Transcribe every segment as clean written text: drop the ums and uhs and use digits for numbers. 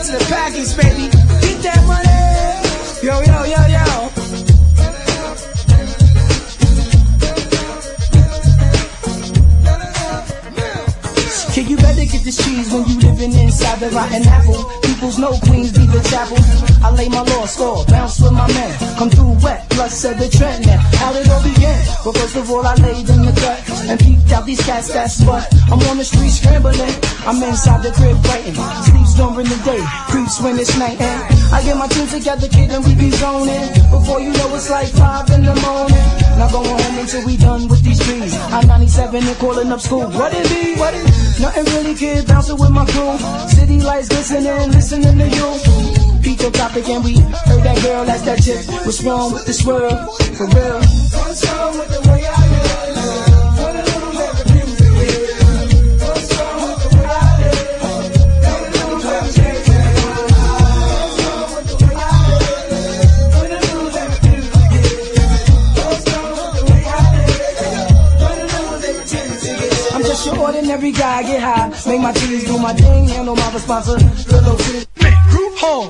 to the package, baby. Get that money. Yo, yo, yo, yo. Kid, you better get this cheese when you living inside the rotten apple. Peoples know Queens be the chapel. I lay my law score, bounce with my man. Come through wet, plus said the trend now. How did it all begin? But first of all, I laid in the gut and peeped out these cats, that's what. I'm on the street scrambling. I'm inside the crib writing. Sleeps during the day, creeps when it's night. And I get my team together, kid, and we be zoning. Before you know it's like 5 in the morning. Not going home until we done with these trees. I'm 97 and calling up school. What it be? What it? Nothing really, kid, bouncing with my crew. City lights glistening, listening to you. Beat your topic and we heard that girl, that's that chick. What's wrong with this world? For real. What's wrong with the way I live? Put a little bit of music in. What's wrong with the way I live? Put a little bit of music in. What's wrong with the way I live? Put a little bit of music in. What's wrong with the way I live? Put a little bit of music in. I'm just your ordinary guy, get high. Make my trees do my thing, handle my responsibility. Group home.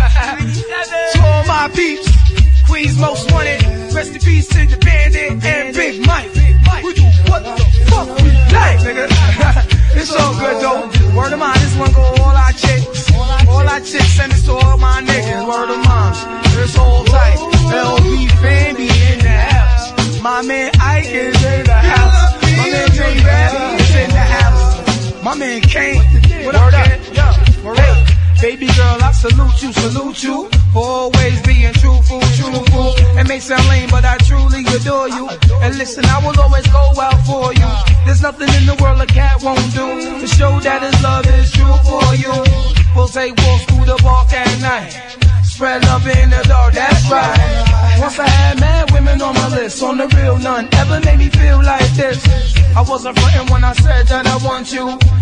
To all my peeps, Queens most wanted. Rest in peace to the Bandit and Big Mike. We do what the fuck we like, nigga. It's all good though. Word of mine, this one go all our chicks. All our chicks send this to all my niggas. Word of mine, it's all tight. LB fam be in the house. My man Ike is in the house. My man J Rap is in the house. My man Kane, what up, Kane? Hey, baby girl, I salute you for always being truthful. It may sound lame, but I truly adore you. And listen, I will always go out for you. There's nothing in the world a cat won't do to show that his love is true for you. We'll take walks through the park at night, spread love in the dark, that's right. Once I had mad women on my list, on the real, none ever made me feel like this. I wasn't frontin' when I said that I want you.